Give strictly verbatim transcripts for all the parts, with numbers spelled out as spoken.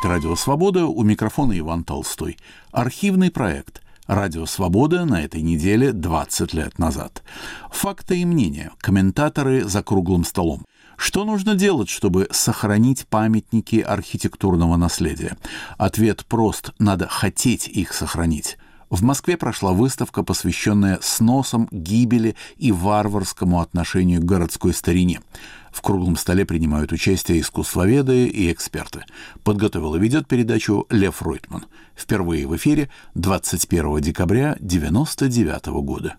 слушаете «Радио Свобода», у микрофона Иван Толстой. Архивный проект «Радио Свобода» на этой неделе двадцать лет назад. Факты и мнения, комментаторы за круглым столом. Что нужно делать, чтобы сохранить памятники архитектурного наследия? Ответ прост – надо хотеть их сохранить. В Москве прошла выставка, посвященная сносам, гибели и варварскому отношению к городской старине. В круглом столе принимают участие искусствоведы и эксперты. Подготовил и ведет передачу Лев Ройтман. Впервые в эфире двадцать первого декабря девяносто девятого года.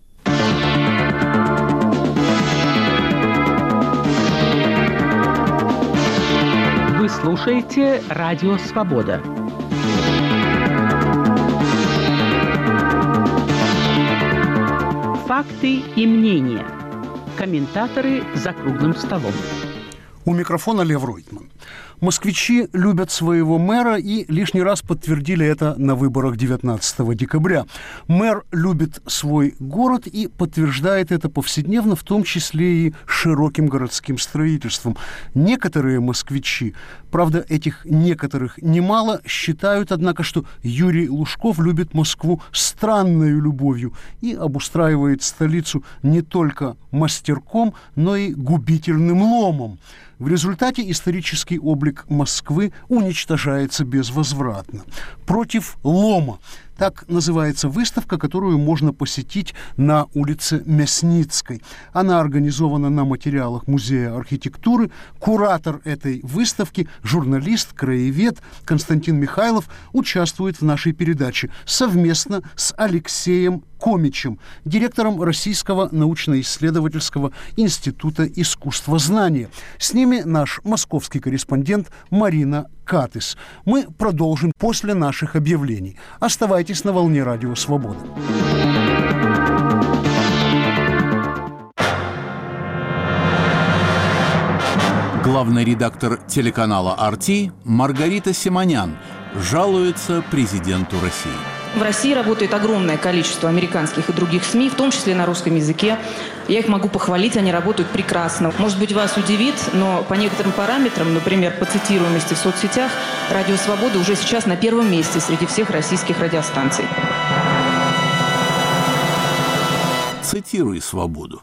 Вы слушаете «Радио Свобода». Факты и мнения. Комментаторы за круглым столом. У микрофона Лев Ройтман. Москвичи любят своего мэра и лишний раз подтвердили это на выборах девятнадцатого декабря. Мэр любит свой город и подтверждает это повседневно, в том числе и широким городским строительством. Некоторые москвичи, правда, этих некоторых немало, считают, однако, что Юрий Лужков любит Москву странной любовью и обустраивает столицу не только мастерком, но и губительным ломом. В результате исторический облик Москвы уничтожается безвозвратно. «Против лома» — так называется выставка, которую можно посетить на улице Мясницкой. Она организована на материалах Музея архитектуры. Куратор этой выставки, журналист, краевед Константин Михайлов, участвует в нашей передаче совместно с Алексеем Комичем, директором Российского научно-исследовательского института искусствознания. С ними наш московский корреспондент Марина Катыс. Мы продолжим после наших объявлений. Оставайтесь на волне Радио Свобода. Главный редактор телеканала ар ти Маргарита Симонян жалуется президенту России. В России работает огромное количество американских и других СМИ, в том числе на русском языке. Я их могу похвалить, они работают прекрасно. Может быть, вас удивит, но по некоторым параметрам, например, по цитируемости в соцсетях, «Радио Свобода» уже сейчас на первом месте среди всех российских радиостанций. Цитируй «Свободу».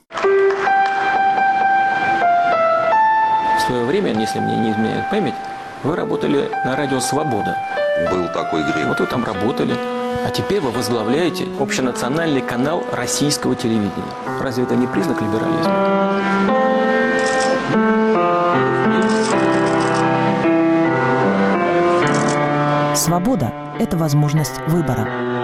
В свое время, если мне не изменяет память, вы работали на «Радио Свобода». Был такой грех. Вот вы там работали. А теперь вы возглавляете общенациональный канал российского телевидения. Разве это не признак либерализма? Свобода – это возможность выбора.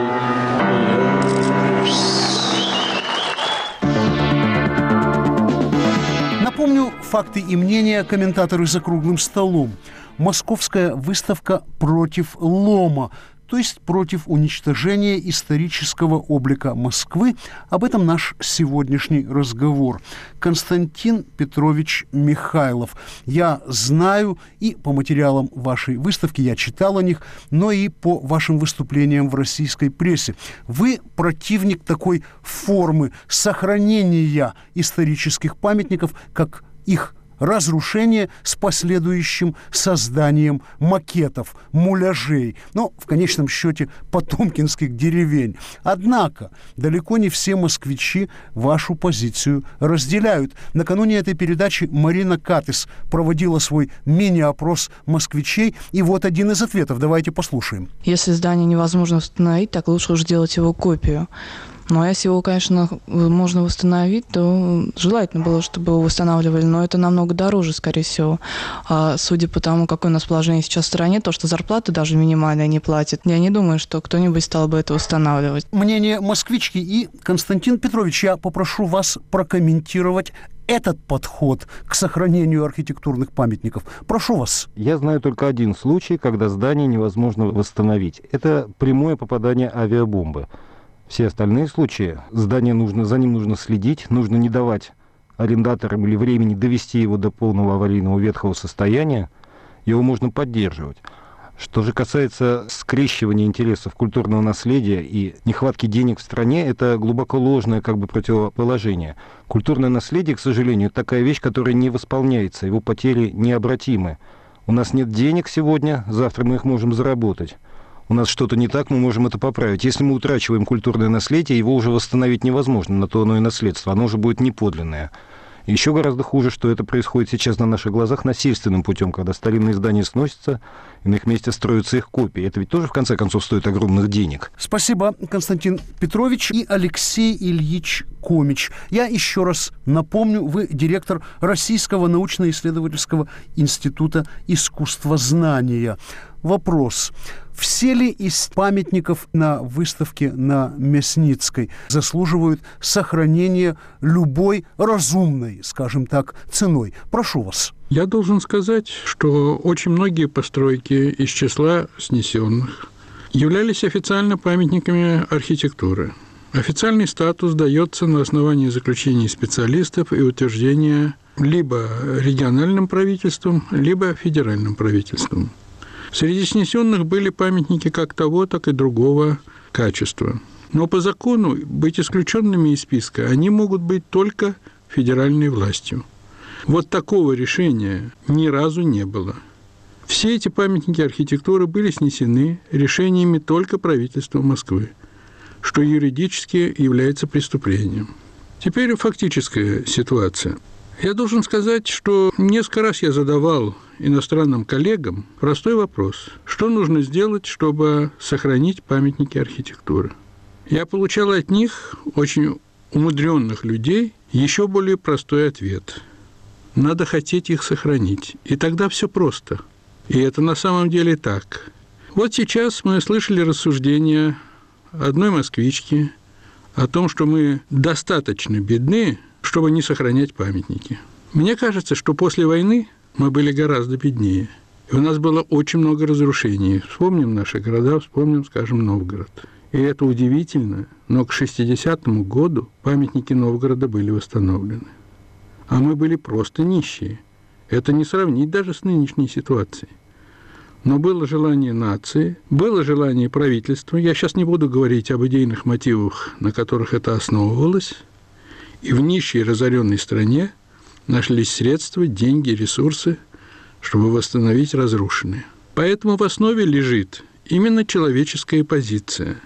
Напомню, факты и мнения комментаторы за круглым столом. Московская выставка «Против лома», то есть против уничтожения исторического облика Москвы. Об этом наш сегодняшний разговор. Константин Петрович Михайлов. Я знаю и по материалам вашей выставки, я читал о них, но и по вашим выступлениям в российской прессе. Вы противник такой формы сохранения исторических памятников, как их разрушение с последующим созданием макетов, муляжей, но в конечном счете потомкинских деревень. Однако далеко не все москвичи вашу позицию разделяют. Накануне этой передачи Марина Катыс проводила свой мини-опрос москвичей, и вот один из ответов. Давайте послушаем. Если здание невозможно восстановить, так лучше уж делать его копию. Ну, а если его, конечно, можно восстановить, то желательно было, чтобы его восстанавливали, но это намного дороже, скорее всего. А судя по тому, какое у нас положение сейчас в стране, то, что зарплаты даже минимальные не платят, я не думаю, что кто-нибудь стал бы это восстанавливать. Мнение москвички. И, Константин Петрович, я попрошу вас прокомментировать этот подход к сохранению архитектурных памятников. Прошу вас. Я знаю только один случай, когда здание невозможно восстановить. Это прямое попадание авиабомбы. Все остальные случаи, здание нужно, за ним нужно следить, нужно не давать арендаторам или времени довести его до полного аварийного ветхого состояния, его можно поддерживать. Что же касается скрещивания интересов культурного наследия и нехватки денег в стране, это глубоко ложное как бы противоположение. Культурное наследие, к сожалению, такая вещь, которая не восполняется, его потери необратимы. У нас нет денег сегодня, завтра мы их можем заработать. У нас что-то не так, мы можем это поправить. Если мы утрачиваем культурное наследие, его уже восстановить невозможно, на то оно и наследство, оно уже будет неподлинное. Еще гораздо хуже, что это происходит сейчас на наших глазах насильственным путем, когда старинные здания сносятся, и на их месте строятся их копии. Это ведь тоже, в конце концов, стоит огромных денег. Спасибо, Константин Петрович и Алексей Ильич Комич. Я еще раз напомню, вы директор Российского научно-исследовательского института искусствознания. Вопрос. Все ли из памятников на выставке на Мясницкой заслуживают сохранения любой разумной, скажем так, ценой? Прошу вас. Я должен сказать, что очень многие постройки из числа снесенных являлись официально памятниками архитектуры. Официальный статус дается на основании заключений специалистов и утверждения либо региональным правительством, либо федеральным правительством. Среди снесенных были памятники как того, так и другого качества. Но по закону быть исключенными из списка они могут быть только федеральной властью. Вот такого решения ни разу не было. Все эти памятники архитектуры были снесены решениями только правительства Москвы, что юридически является преступлением. Теперь фактическая ситуация. Я должен сказать, что несколько раз я задавал иностранным коллегам простой вопрос. Что нужно сделать, чтобы сохранить памятники архитектуры? Я получал от них, очень умудренных людей, еще более простой ответ. Надо хотеть их сохранить. И тогда все просто. И это на самом деле так. Вот сейчас мы слышали рассуждения одной москвички о том, что мы достаточно бедны, чтобы не сохранять памятники. Мне кажется, что после войны мы были гораздо беднее. И у нас было очень много разрушений. Вспомним наши города, вспомним, скажем, Новгород. И это удивительно, но к шестидесятому году памятники Новгорода были восстановлены. А мы были просто нищие. Это не сравнить даже с нынешней ситуацией. Но было желание нации, было желание правительства. Я сейчас не буду говорить об идейных мотивах, на которых это основывалось. И в нищей разоренной стране нашлись средства, деньги, ресурсы, чтобы восстановить разрушенное. Поэтому в основе лежит именно человеческая позиция,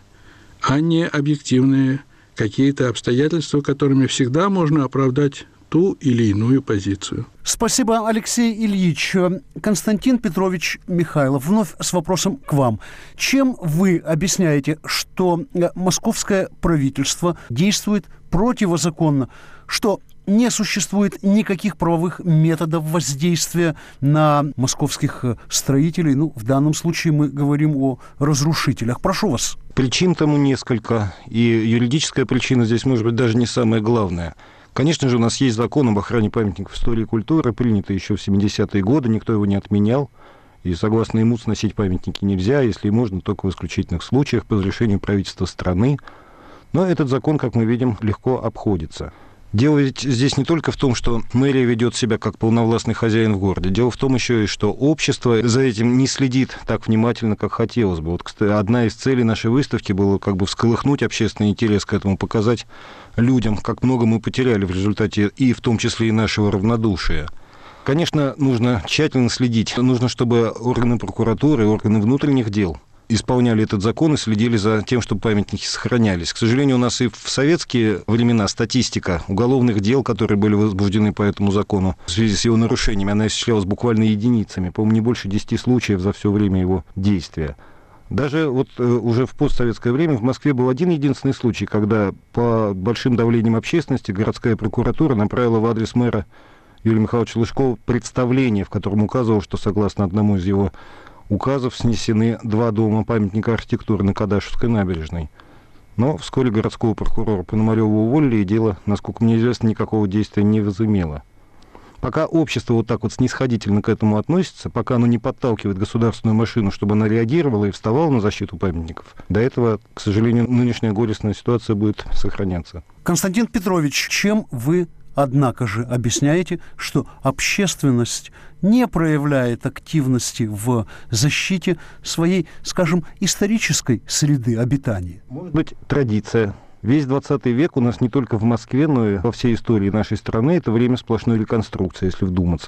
а не объективные какие-то обстоятельства, которыми всегда можно оправдать ту или иную позицию. Спасибо, Алексей Ильич. Константин Петрович Михайлов, вновь с вопросом к вам. Чем вы объясняете, что московское правительство действует противозаконно, что не существует никаких правовых методов воздействия на московских строителей? Ну, в данном случае мы говорим о разрушителях. Прошу вас. Причин тому несколько, и юридическая причина здесь, может быть, даже не самая главная. Конечно же, у нас есть закон об охране памятников истории и культуры, принятый еще в семидесятые годы, никто его не отменял. И согласно ему сносить памятники нельзя, если и можно, только в исключительных случаях по разрешению правительства страны. Но этот закон, как мы видим, легко обходится. Дело ведь здесь не только в том, что мэрия ведет себя как полновластный хозяин в городе. Дело в том еще и, что общество за этим не следит так внимательно, как хотелось бы. Вот, кстати, одна из целей нашей выставки была как бы всколыхнуть общественный интерес к этому, показать людям, как много мы потеряли в результате и в том числе и нашего равнодушия. Конечно, нужно тщательно следить. Нужно, чтобы органы прокуратуры, органы внутренних дел исполняли этот закон и следили за тем, чтобы памятники сохранялись. К сожалению, у нас и в советские времена статистика уголовных дел, которые были возбуждены по этому закону в связи с его нарушениями, она исчислялась буквально единицами, по-моему, не больше десяти случаев за все время его действия. Даже вот уже в постсоветское время в Москве был один единственный случай, когда по большим давлениям общественности городская прокуратура направила в адрес мэра Юрия Михайловича Лужкова представление, в котором указывал, что согласно одному из его указов снесены два дома памятника архитектуры на Кадашевской набережной. Но вскоре городского прокурора Пономарева уволили, и дело, насколько мне известно, никакого действия не возымело. Пока общество вот так вот снисходительно к этому относится, пока оно не подталкивает государственную машину, чтобы она реагировала и вставала на защиту памятников, до этого, к сожалению, нынешняя горестная ситуация будет сохраняться. Константин Петрович, чем вы, однако же, объясняете, что общественность не проявляет активности в защите своей, скажем, исторической среды обитания? Может быть, традиция. Весь двадцатый век у нас не только в Москве, но и во всей истории нашей страны это время сплошной реконструкции, если вдуматься.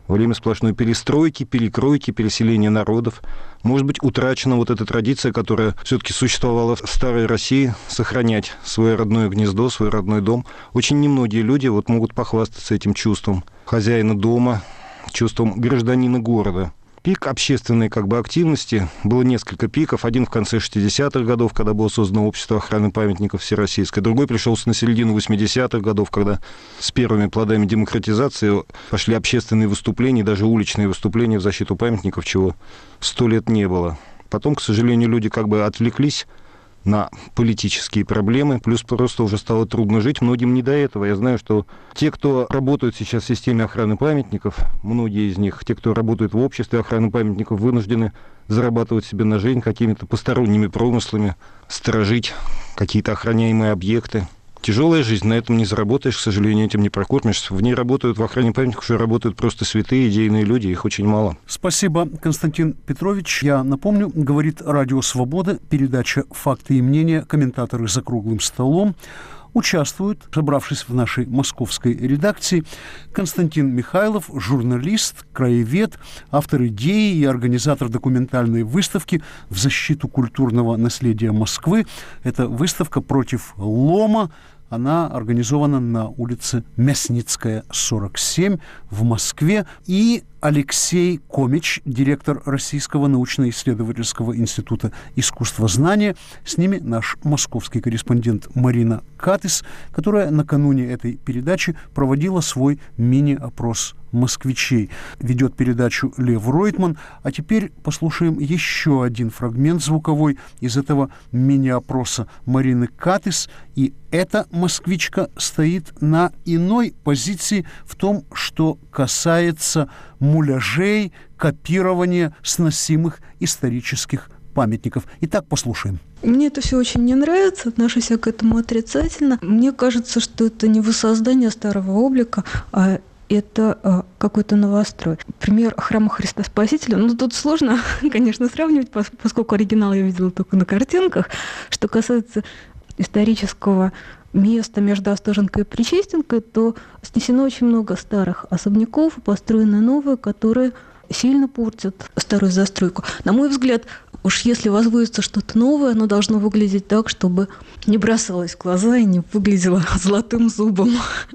во время сплошной перестройки, перекройки, переселения народов. Может быть, утрачена вот эта традиция, которая все-таки существовала в старой России, сохранять свое родное гнездо, свой родной дом. Очень немногие люди вот могут похвастаться этим чувством хозяина дома, чувством гражданина города. Пик общественной как бы активности, было несколько пиков. Один в конце шестидесятых годов, когда было создано общество охраны памятников всероссийское. Другой пришелся на середину восьмидесятых годов, когда с первыми плодами демократизации пошли общественные выступления, даже уличные выступления в защиту памятников, чего сто лет не было. Потом, к сожалению, люди как бы отвлеклись на политические проблемы, плюс просто уже стало трудно жить. Многим не до этого. Я знаю, что те, кто работают сейчас в системе охраны памятников, многие из них, те, кто работают в обществе охраны памятников, вынуждены зарабатывать себе на жизнь какими-то посторонними промыслами, сторожить какие-то охраняемые объекты. Тяжелая жизнь, на этом не заработаешь, к сожалению, этим не прокормишься. В ней работают, в охране памятников уже работают просто святые, идейные люди, их очень мало. Спасибо, Константин Петрович. Я напомню, говорит Радио Свобода, передача «Факты и мнения», комментаторы за круглым столом. Участвуют, собравшись в нашей московской редакции, Константин Михайлов, журналист, краевед, автор идеи и организатор документальной выставки в защиту культурного наследия Москвы. Это выставка «Против лома». Она организована на улице Мясницкая, сорок семь в Москве. И Алексей Комич, директор Российского научно-исследовательского института искусствознания. С ними наш московский корреспондент Марина Катис, которая накануне этой передачи проводила свой мини-опрос москвичей. Ведет передачу Лев Ройтман. А теперь послушаем еще один фрагмент звуковой из этого мини-опроса Марины Катис. И эта москвичка стоит на иной позиции в том, что касается муляжей, копирования сносимых исторических памятников. Итак, послушаем. Мне это все очень не нравится, отношусь я к этому отрицательно. Мне кажется, что это не воссоздание старого облика, а это а, какой-то новострой. Пример храма Христа Спасителя. Ну, тут сложно, конечно, сравнивать, поскольку оригинал я видела только на картинках. Что касается исторического места между Остоженкой и Причистенкой, то снесено очень много старых особняков, построены новые, которые сильно портят старую застройку. На мой взгляд, уж если возводится что-то новое, оно должно выглядеть так, чтобы не бросалось в глаза и не выглядело золотым зубом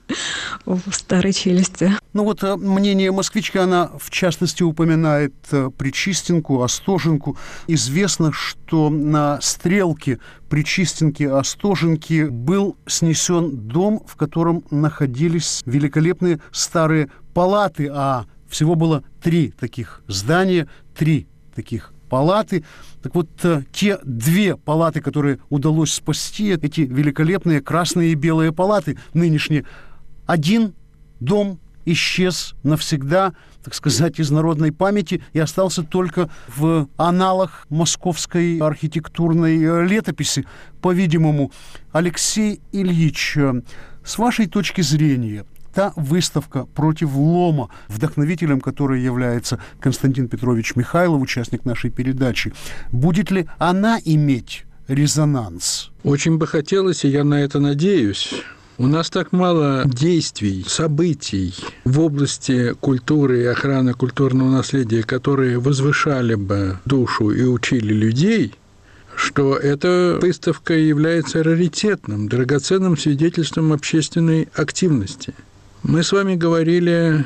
в старой челюсти. Ну вот мнение москвички, она в частности упоминает Причистенку, Остоженку. Известно, что на стрелке Причистенки, Остоженки был снесен дом, в котором находились великолепные старые палаты, а всего было три таких здания, три таких палаты. Так вот, те две палаты, которые удалось спасти, эти великолепные красные и белые палаты нынешние, один дом исчез навсегда, так сказать, из народной памяти и остался только в аналах московской архитектурной летописи, по-видимому. Алексей Ильич, с вашей точки зрения, та выставка «Против лома», вдохновителем которой является Константин Петрович Михайлов, участник нашей передачи, будет ли она иметь резонанс? Очень бы хотелось, и я на это надеюсь. У нас так мало действий, событий в области культуры и охраны культурного наследия, которые возвышали бы душу и учили людей, что эта выставка является раритетным, драгоценным свидетельством общественной активности. Мы с вами говорили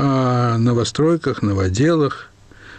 о новостройках, новоделах,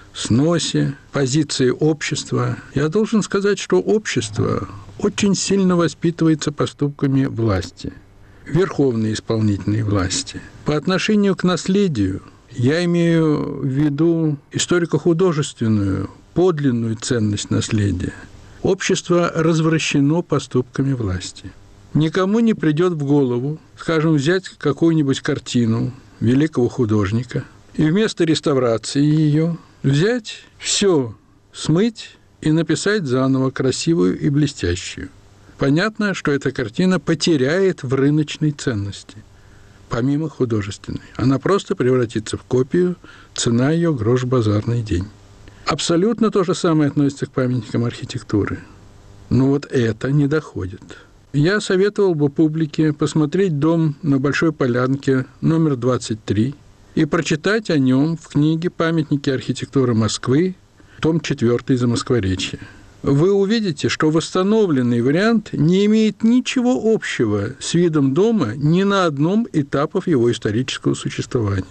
сносе, позиции общества. Я должен сказать, что общество очень сильно воспитывается поступками власти, верховной исполнительной власти. По отношению к наследию я имею в виду историко-художественную, подлинную ценность наследия. Общество развращено поступками власти. Никому не придет в голову, скажем, взять какую-нибудь картину великого художника и вместо реставрации ее взять все, смыть и написать заново красивую и блестящую. Понятно, что эта картина потеряет в рыночной ценности, помимо художественной. Она просто превратится в копию, цена ее грош базарный день. Абсолютно то же самое относится к памятникам архитектуры. Но вот это не доходит. Я советовал бы публике посмотреть дом на Большой Полянке, номер двадцать три, и прочитать о нем в книге «Памятники архитектуры Москвы», том четвёртый «Замоскворечье». Вы увидите, что восстановленный вариант не имеет ничего общего с видом дома ни на одном этапе его исторического существования.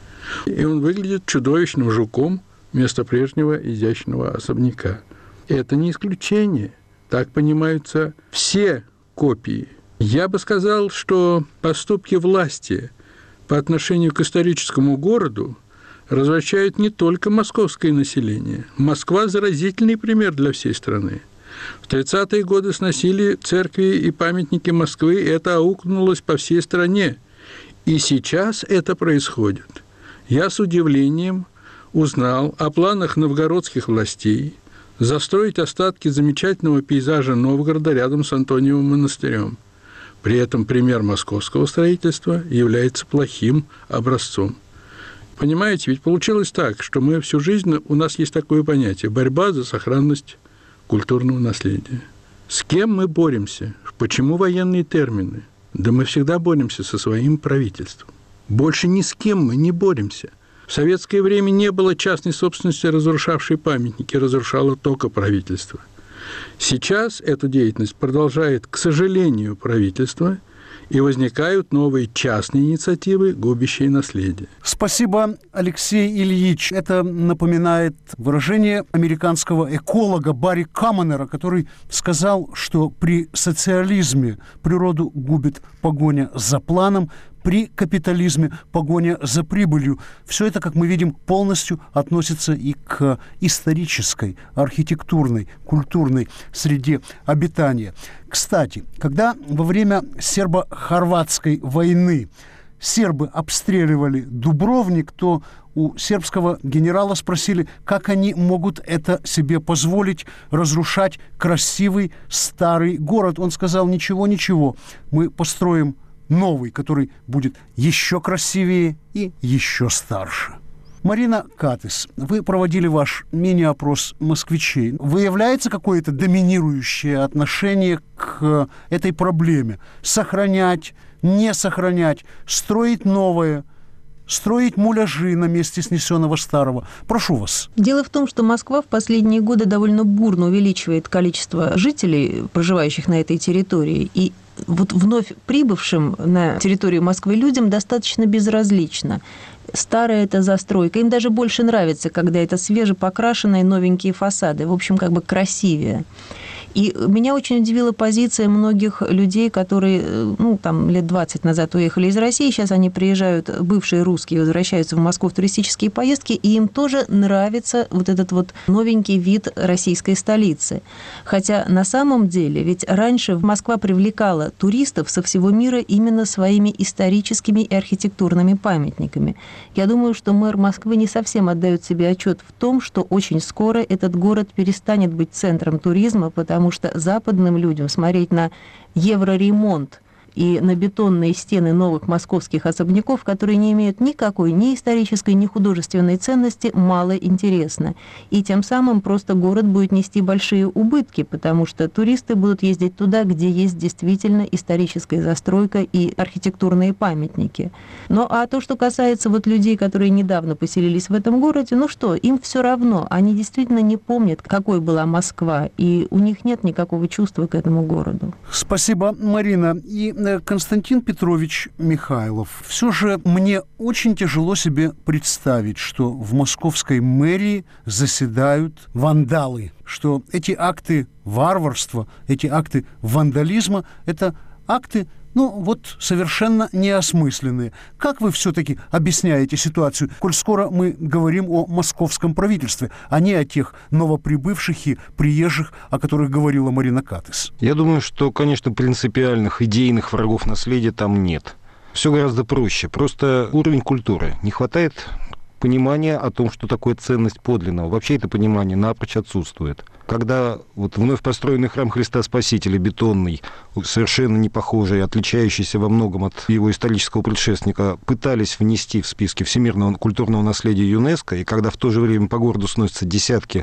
И он выглядит чудовищным жуком вместо прежнего изящного особняка. Это не исключение. Так понимаются все копии. Я бы сказал, что поступки власти по отношению к историческому городу развращают не только московское население. Москва – заразительный пример для всей страны. В тридцатые годы сносили церкви и памятники Москвы, и это аукнулось по всей стране. И сейчас это происходит. Я с удивлением узнал о планах новгородских властей застроить остатки замечательного пейзажа Новгорода рядом с Антониевым монастырем. При этом пример московского строительства является плохим образцом. Понимаете, ведь получилось так, что мы всю жизнь, у нас есть такое понятие – борьба за сохранность культурного наследия. С кем мы боремся? Почему военные термины? Да мы всегда боремся со своим правительством. Больше ни с кем мы не боремся. В советское время не было частной собственности, разрушавшей памятники, разрушало только правительство. Сейчас эту деятельность продолжает, к сожалению, правительство, и возникают новые частные инициативы, губящие наследие. Спасибо, Алексей Ильич. Это напоминает выражение американского эколога Барри Камонера, который сказал, что при социализме природу губит погоня за планом, при капитализме погоня за прибылью. Все это, как мы видим, полностью относится и к исторической, архитектурной, культурной среде обитания. Кстати, когда во время сербо-хорватской войны сербы обстреливали Дубровник, то у сербского генерала спросили, как они могут это себе позволить, разрушать красивый старый город. Он сказал: ничего, ничего, мы построим новый, который будет еще красивее и еще старше. Марина Катис, вы проводили ваш мини-опрос москвичей. Выявляется какое-то доминирующее отношение к этой проблеме? Сохранять, не сохранять, строить новое, строить муляжи на месте снесенного старого. Прошу вас. Дело в том, что Москва в последние годы довольно бурно увеличивает количество жителей, проживающих на этой территории, и вот вновь прибывшим на территорию Москвы людям достаточно безразлично. Старая эта застройка. Им даже больше нравится, когда это свежепокрашенные новенькие фасады. В общем, как бы красивее. И меня очень удивила позиция многих людей, которые, ну, там, лет двадцать назад уехали из России, сейчас они приезжают, бывшие русские, возвращаются в Москву в туристические поездки, и им тоже нравится вот этот вот новенький вид российской столицы. Хотя на самом деле, ведь раньше Москва привлекала туристов со всего мира именно своими историческими и архитектурными памятниками. Я думаю, что мэр Москвы не совсем отдает себе отчет в том, что очень скоро этот город перестанет быть центром туризма, потому Потому что западным людям смотреть на евроремонт и на бетонные стены новых московских особняков, которые не имеют никакой ни исторической, ни художественной ценности, мало интересно. И тем самым просто город будет нести большие убытки, потому что туристы будут ездить туда, где есть действительно историческая застройка и архитектурные памятники. Ну а то, что касается вот людей, которые недавно поселились в этом городе, ну что, им все равно, они действительно не помнят, какой была Москва, и у них нет никакого чувства к этому городу. Спасибо, Марина. И Константин Петрович Михайлов, все же мне очень тяжело себе представить, что в московской мэрии заседают вандалы, что эти акты варварства, эти акты вандализма – это акты, ну, вот совершенно неосмысленные. Как вы все-таки объясняете ситуацию, коль скоро мы говорим о московском правительстве, а не о тех новоприбывших и приезжих, о которых говорила Марина Катис? Я думаю, что, конечно, принципиальных идейных врагов наследия там нет. Все гораздо проще. Просто уровень культуры. Не хватает понимания о том, что такое ценность подлинного. Вообще это понимание напрочь отсутствует. Когда вот вновь построенный храм Христа Спасителя, бетонный, совершенно не похожий, отличающийся во многом от его исторического предшественника, пытались внести в списки всемирного культурного наследия ЮНЕСКО, и когда в то же время по городу сносятся десятки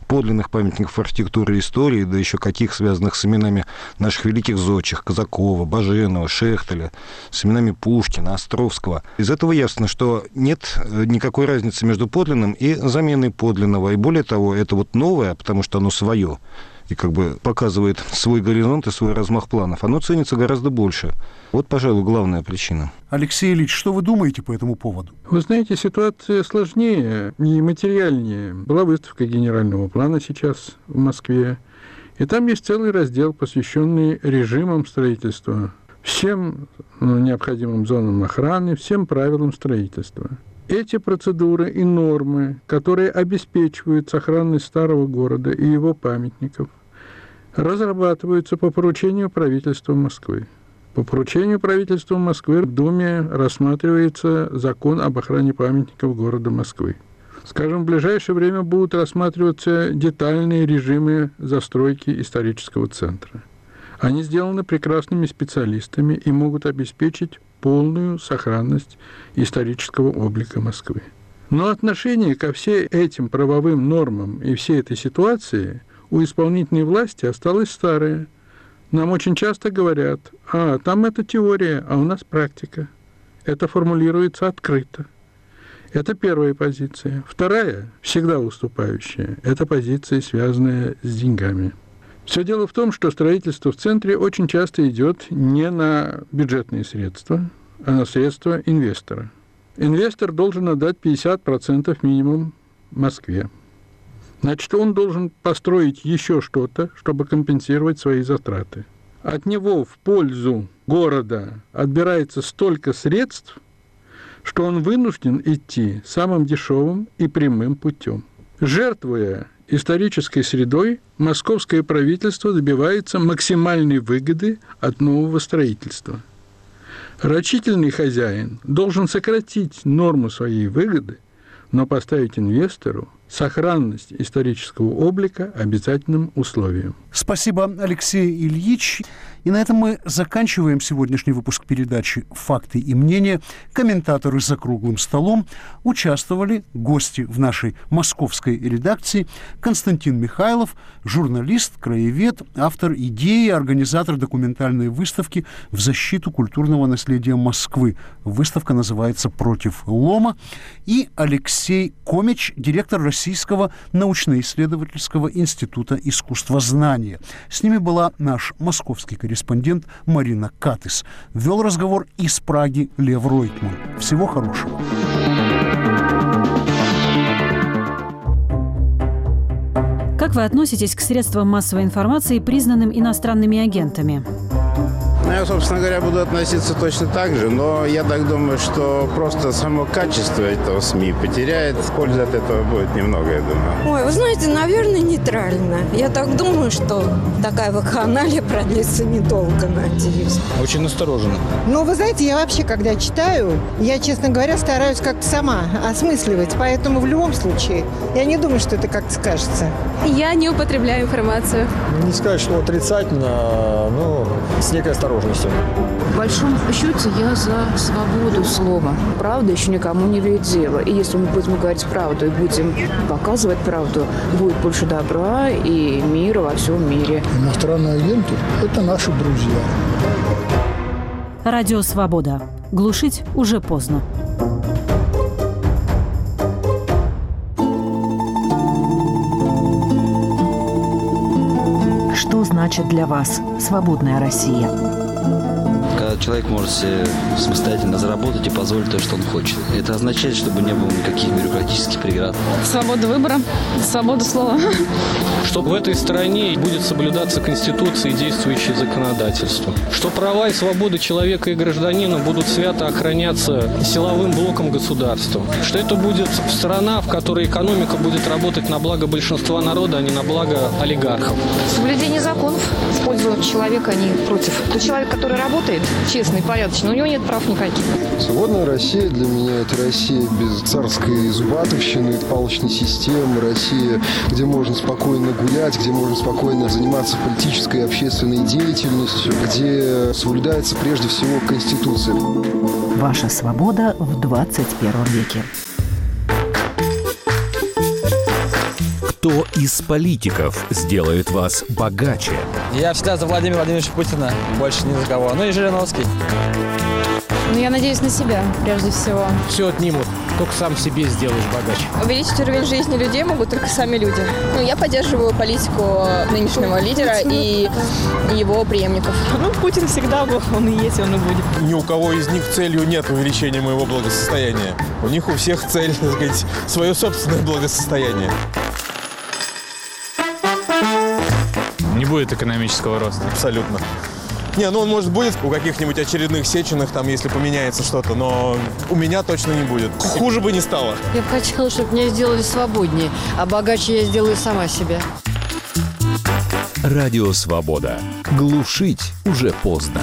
подлинных памятников архитектуры и истории, да еще каких, связанных с именами наших великих зодчих, Казакова, Баженова, Шехтеля, с именами Пушкина, Островского. Из этого ясно, что нет никакой разницы между подлинным и заменой подлинного. И более того, это вот новое, потому что оно свое, и как бы показывает свой горизонт и свой размах планов, оно ценится гораздо больше. Вот, пожалуй, главная причина. Алексей Ильич, что вы думаете по этому поводу? Вы знаете, ситуация сложнее и материальнее. Была выставка генерального плана сейчас в Москве, и там есть целый раздел, посвященный режимам строительства, всем ну, необходимым зонам охраны, всем правилам строительства. Эти процедуры и нормы, которые обеспечивают сохранность старого города и его памятников, разрабатываются по поручению правительства Москвы. По поручению правительства Москвы в Думе рассматривается закон об охране памятников города Москвы. Скажем, в ближайшее время будут рассматриваться детальные режимы застройки исторического центра. Они сделаны прекрасными специалистами и могут обеспечить полную сохранность исторического облика Москвы. Но отношение ко всем этим правовым нормам и всей этой ситуации у исполнительной власти осталось старое. Нам очень часто говорят, а, там это теория, а у нас практика. Это формулируется открыто. Это первая позиция. Вторая, всегда уступающая, это позиция, связанная с деньгами. Все дело в том, что строительство в центре очень часто идет не на бюджетные средства, а на средства инвестора. Инвестор должен отдать пятьдесят процентов минимум Москве. Значит, он должен построить еще что-то, чтобы компенсировать свои затраты. От него в пользу города отбирается столько средств, что он вынужден идти самым дешевым и прямым путем. Жертвуя исторической средой, московское правительство добивается максимальной выгоды от нового строительства. Рачительный хозяин должен сократить норму своей выгоды, но поставить инвестору сохранность исторического облика обязательным условием. Спасибо, Алексей Ильич. И на этом мы заканчиваем сегодняшний выпуск передачи «Факты и мнения». Комментаторы за круглым столом участвовали гости в нашей московской редакции: Константин Михайлов, журналист, краевед, автор идеи, организатор документальной выставки в защиту культурного наследия Москвы. Выставка называется «Против лома». И Алексей Комич, директор Российского научно-исследовательского института искусствознания. С ними была наш московский корреспондент Марина Катыс. Вел разговор из Праги Лев Ройтман. Всего хорошего. Как вы относитесь к средствам массовой информации, признанным иностранными агентами? Ну, я, собственно говоря, буду относиться точно так же, но я так думаю, что просто само качество этого СМИ потеряет. Пользы от этого будет немного, я думаю. Ой, вы знаете, наверное, нейтрально. Я так думаю, что такая вакханалия продлится недолго, надеюсь. Очень настороженно. Ну, вы знаете, я вообще, когда читаю, я, честно говоря, стараюсь как-то сама осмысливать. Поэтому в любом случае, я не думаю, что это как-то скажется. Я не употребляю информацию. Не сказать, что отрицательно, но с некой осторожностью. В большом счете я за свободу слова. Правда еще никому не вредит дело. И если мы будем говорить правду и будем показывать правду, будет больше добра и мира во всем мире. Иностранные агенты – это наши друзья. Радио «Свобода». Глушить уже поздно. Что значит для вас свободная Россия? Когда человек может себе самостоятельно заработать и позволить то, что он хочет. Это означает, чтобы не было никаких бюрократических преград. Свобода выбора, свобода слова. Что в этой стране будет соблюдаться Конституция и действующее законодательство. Что права и свободы человека и гражданина будут свято охраняться силовым блоком государства. Что это будет страна, в которой экономика будет работать на благо большинства народа, а не на благо олигархов. Соблюдение законов в пользу человека, а не против. Тот человек, который работает, честный, порядочный, у него нет прав никаких. Свободная Россия для меня – это Россия без царской зубатовщины, палочной системы, Россия, где можно спокойно гулять, где можно спокойно заниматься политической и общественной деятельностью, где соблюдается прежде всего Конституция. Ваша свобода в двадцать первом веке. Кто из политиков сделает вас богаче? Я всегда за Владимира Владимировича Путина, больше ни за кого. Ну и Жириновский. Ну, я надеюсь на себя, прежде всего. Все отнимут, только сам себе сделаешь богаче. Увеличить уровень жизни людей могут только сами люди. Ну, я поддерживаю политику нынешнего лидера и его преемников. Ну, Путин всегда был, он и есть, он и будет. Ни у кого из них целью нет увеличения моего благосостояния. У них у всех цель, так сказать, свое собственное благосостояние. Не будет экономического роста. Абсолютно. Не, ну он, может, будет у каких-нибудь очередных Сеченых, там, если поменяется что-то, но у меня точно не будет. Хуже бы не стало. Я бы хотела, чтобы меня сделали свободнее, а богаче я сделаю сама себя. Радио «Свобода». Глушить уже поздно.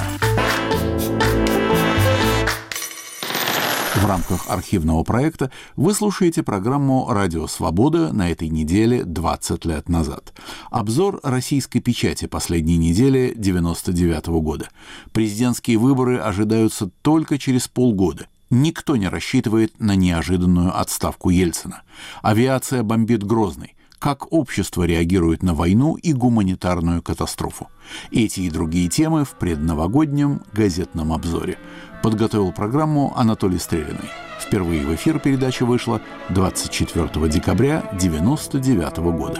В рамках архивного проекта вы слушаете программу «Радио Свобода» на этой неделе двадцать лет назад. Обзор российской печати последней недели девяносто девятого года. Президентские выборы ожидаются только через полгода. Никто не рассчитывает на неожиданную отставку Ельцина. Авиация бомбит Грозный. Как общество реагирует на войну и гуманитарную катастрофу. Эти и другие темы в предновогоднем газетном обзоре. Подготовил программу Анатолий Стрелиный. Впервые в эфир передача вышла двадцать четвёртого декабря девяносто девятого года.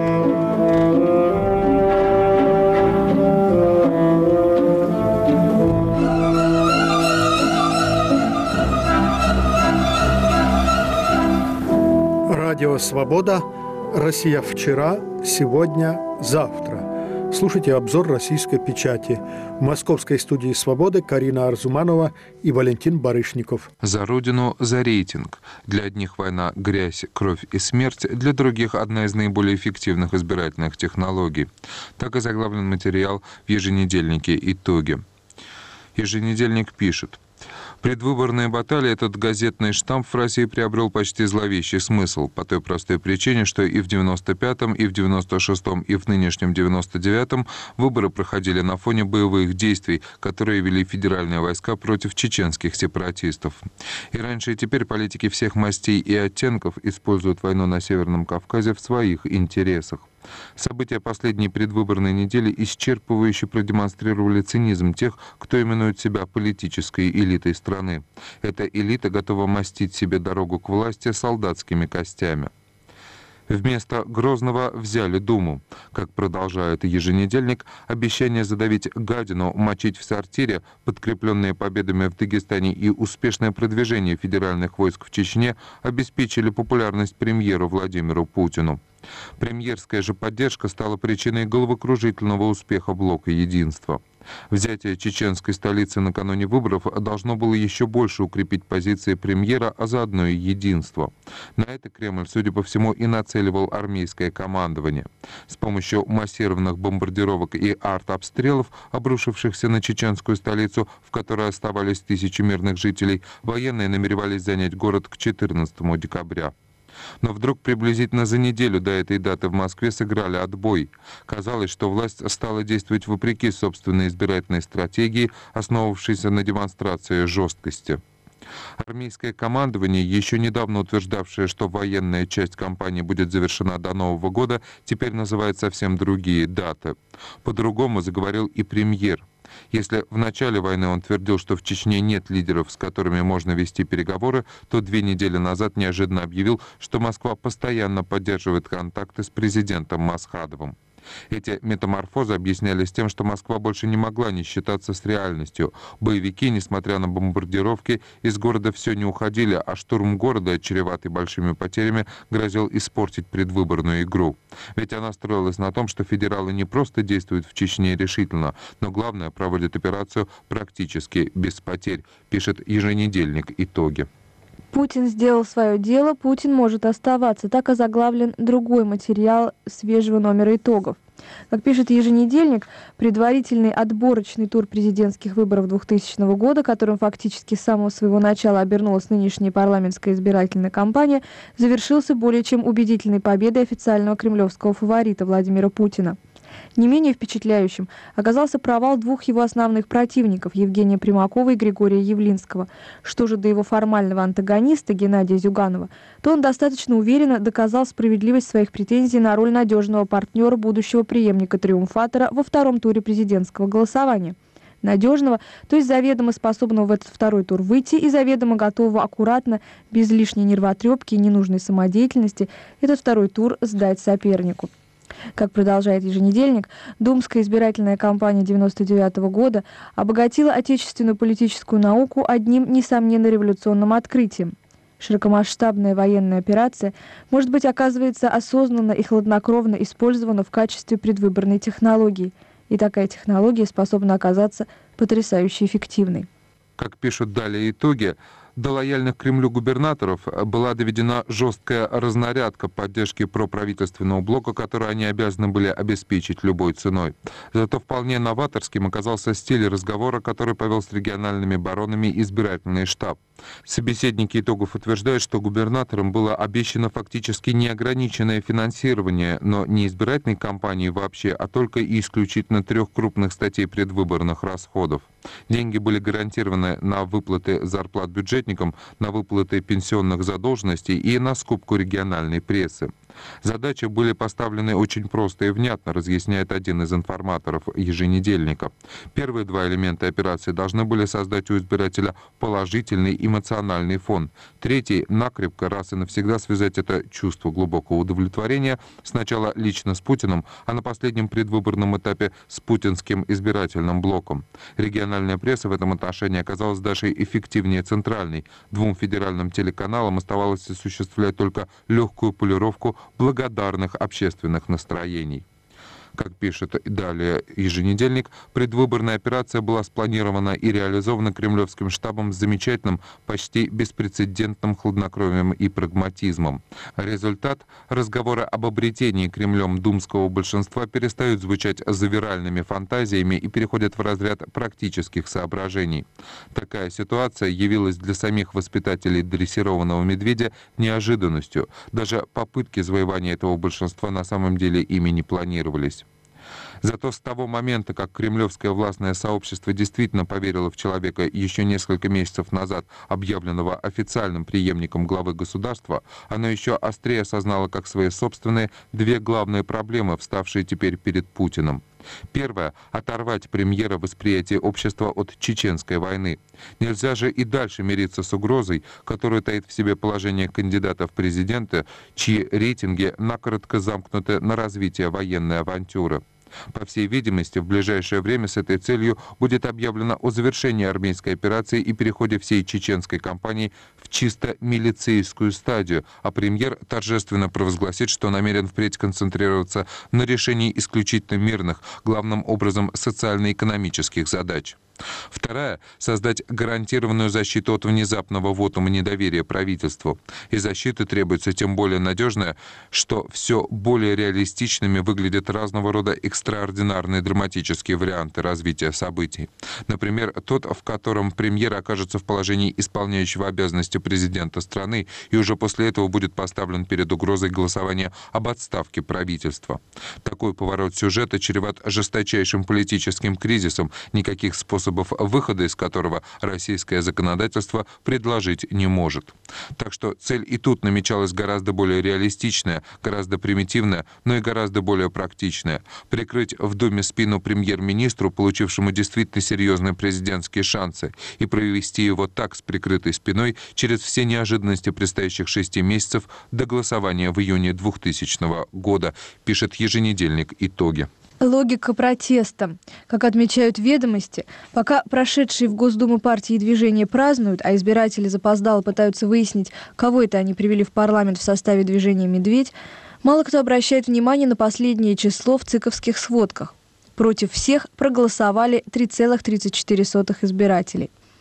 Радио «Свобода». Россия вчера, сегодня, завтра. Слушайте обзор российской печати. В московской студии «Свободы» Карина Арзуманова и Валентин Барышников. За родину, за рейтинг. Для одних война, грязь, кровь и смерть, для других одна из наиболее эффективных избирательных технологий. Так и заглавлен материал в еженедельнике «Итоги». Еженедельник пишет: предвыборные баталии этот газетный штамп в России приобрел почти зловещий смысл, по той простой причине, что и в девяносто пятом, и в девяносто шестом, и в нынешнем девяносто девятом выборы проходили на фоне боевых действий, которые вели федеральные войска против чеченских сепаратистов. И раньше, и теперь политики всех мастей и оттенков используют войну на Северном Кавказе в своих интересах. События последней предвыборной недели исчерпывающе продемонстрировали цинизм тех, кто именует себя политической элитой страны. Эта элита готова мастить себе дорогу к власти солдатскими костями. Вместо Грозного взяли Думу. Как продолжает еженедельник, обещание задавить гадину, мочить в сортире, подкрепленные победами в Дагестане и успешное продвижение федеральных войск в Чечне обеспечили популярность премьеру Владимиру Путину. Премьерская же поддержка стала причиной головокружительного успеха блока единства. Взятие чеченской столицы накануне выборов должно было еще больше укрепить позиции премьера, а заодно и единство. На это Кремль, судя по всему, и нацеливал армейское командование. С помощью массированных бомбардировок и артобстрелов, обрушившихся на чеченскую столицу, в которой оставались тысячи мирных жителей, военные намеревались занять город к четырнадцатому декабря. Но вдруг приблизительно за неделю до этой даты в Москве сыграли отбой. Казалось, что власть стала действовать вопреки собственной избирательной стратегии, основывавшейся на демонстрации жесткости. Армейское командование, еще недавно утверждавшее, что военная часть кампании будет завершена до Нового года, теперь называет совсем другие даты. По-другому заговорил и премьер. Если в начале войны он твердил, что в Чечне нет лидеров, с которыми можно вести переговоры, то две недели назад неожиданно объявил, что Москва постоянно поддерживает контакты с президентом Масхадовым. Эти метаморфозы объяснялись тем, что Москва больше не могла не считаться с реальностью. Боевики, несмотря на бомбардировки, из города все не уходили, а штурм города, чреватый большими потерями, грозил испортить предвыборную игру. Ведь она строилась на том, что федералы не просто действуют в Чечне решительно, но главное, проводят операцию практически без потерь, пишет еженедельник «Итоги». Путин сделал свое дело, Путин может оставаться. Так озаглавлен другой материал свежего номера итогов. Как пишет еженедельник, предварительный отборочный тур президентских выборов двухтысячного года, которым фактически с самого своего начала обернулась нынешняя парламентская избирательная кампания, завершился более чем убедительной победой официального кремлевского фаворита Владимира Путина. Не менее впечатляющим оказался провал двух его основных противников – Евгения Примакова и Григория Явлинского. Что же до его формального антагониста Геннадия Зюганова, то он достаточно уверенно доказал справедливость своих претензий на роль надежного партнера будущего преемника-триумфатора во втором туре президентского голосования. Надежного, то есть заведомо способного в этот второй тур выйти и заведомо готового аккуратно, без лишней нервотрепки и ненужной самодеятельности, этот второй тур сдать сопернику. Как продолжает еженедельник, Думская избирательная кампания девяносто девятого года обогатила отечественную политическую науку одним, несомненно, революционным открытием. Широкомасштабная военная операция, может быть, оказывается осознанно и хладнокровно использована в качестве предвыборной технологии. И такая технология способна оказаться потрясающе эффективной. Как пишут далее итоги, до лояльных Кремлю губернаторов была доведена жесткая разнарядка поддержки проправительственного блока, которую они обязаны были обеспечить любой ценой. Зато вполне новаторским оказался стиль разговора, который повел с региональными баронами избирательный штаб. Собеседники итогов утверждают, что губернаторам было обещано фактически неограниченное финансирование, но не избирательной кампании вообще, а только и исключительно трех крупных статей предвыборных расходов. Деньги были гарантированы на выплаты зарплат бюджетникам, на выплаты пенсионных задолженностей и на скупку региональной прессы. Задачи были поставлены очень просто и внятно, разъясняет один из информаторов еженедельника. Первые два элемента операции должны были создать у избирателя положительный эмоциональный фон. Третий – накрепко, раз и навсегда связать это чувство глубокого удовлетворения сначала лично с Путиным, а на последнем предвыборном этапе с путинским избирательным блоком. Региональная пресса в этом отношении оказалась даже эффективнее центральной. Двум федеральным телеканалам оставалось осуществлять только легкую полировку благодарных общественных настроений. Как пишет далее еженедельник, предвыборная операция была спланирована и реализована кремлевским штабом с замечательным, почти беспрецедентным хладнокровием и прагматизмом. Результат – разговоры об обретении Кремлем думского большинства перестают звучать завиральными фантазиями и переходят в разряд практических соображений. Такая ситуация явилась для самих воспитателей дрессированного медведя неожиданностью. Даже попытки завоевания этого большинства на самом деле ими не планировались. Зато с того момента, как кремлевское властное сообщество действительно поверило в человека еще несколько месяцев назад, объявленного официальным преемником главы государства, оно еще острее осознало как свои собственные две главные проблемы, вставшие теперь перед Путиным. Первое – оторвать премьера восприятия общества от чеченской войны. Нельзя же и дальше мириться с угрозой, которую таит в себе положение кандидата в президенты, чьи рейтинги накоротко замкнуты на развитие военной авантюры. По всей видимости, в ближайшее время с этой целью будет объявлено о завершении армейской операции и переходе всей чеченской кампании в чисто милицейскую стадию, а премьер торжественно провозгласит, что намерен впредь концентрироваться на решении исключительно мирных, главным образом социально-экономических задач. Вторая – создать гарантированную защиту от внезапного вотума недоверия правительству. И защита требуется тем более надежная, что все более реалистичными выглядят разного рода экстраординарные драматические варианты развития событий. Например, тот, в котором премьер окажется в положении исполняющего обязанности президента страны и уже после этого будет поставлен перед угрозой голосования об отставке правительства. Такой поворот сюжета чреват жесточайшим политическим кризисом, никаких способов выхода из которого российское законодательство предложить не может. Так что цель и тут намечалась гораздо более реалистичная, гораздо примитивная, но и гораздо более практичная. Прикрыть в Думе спину премьер-министру, получившему действительно серьезные президентские шансы, и провести его так с прикрытой спиной через все неожиданности предстоящих шести месяцев до голосования в июне двухтысячного года, пишет еженедельник «Итоги». Логика протеста. Как отмечают «Ведомости», пока прошедшие в Госдуму партии и движения празднуют, а избиратели запоздало пытаются выяснить, кого это они привели в парламент в составе движения «Медведь», мало кто обращает внимание на последнее число в циковских сводках. Против всех проголосовали три целых тридцать четыре сотых избирателей.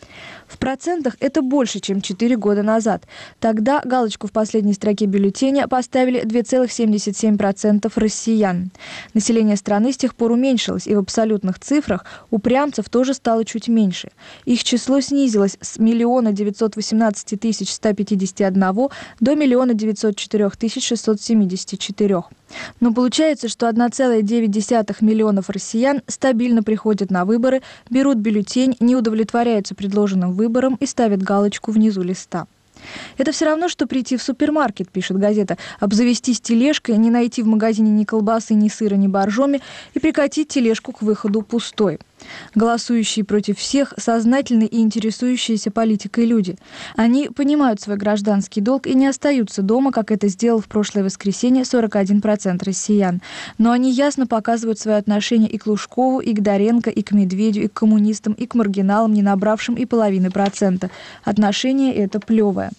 В процентах это больше, чем четыре года назад. Тогда галочку в последней строке бюллетеня поставили два целых семьдесят семь сотых процента россиян. Население страны с тех пор уменьшилось, и в абсолютных цифрах упрямцев тоже стало чуть меньше. Их число снизилось с миллиона девятьсот восемнадцати тысяч ста пятидесяти одного до миллиона девятьсот четырёх тысяч шестьсот семидесяти четырёх. Но получается, что одна целая девять десятых миллионов россиян стабильно приходят на выборы, берут бюллетень, не удовлетворяются предложенным выбором и ставят галочку внизу листа. Это все равно, что прийти в супермаркет, пишет газета, обзавестись тележкой, не найти в магазине ни колбасы, ни сыра, ни боржоми и прикатить тележку к выходу пустой. Голосующие против всех сознательные и интересующиеся политикой люди. Они понимают свой гражданский долг и не остаются дома, как это сделал в прошлое воскресенье сорок один процент россиян. Но они ясно показывают свое отношение и к Лужкову, и к Доренко, и к Медведю, и к коммунистам, и к маргиналам, не набравшим и половины процента. Отношение это плевое.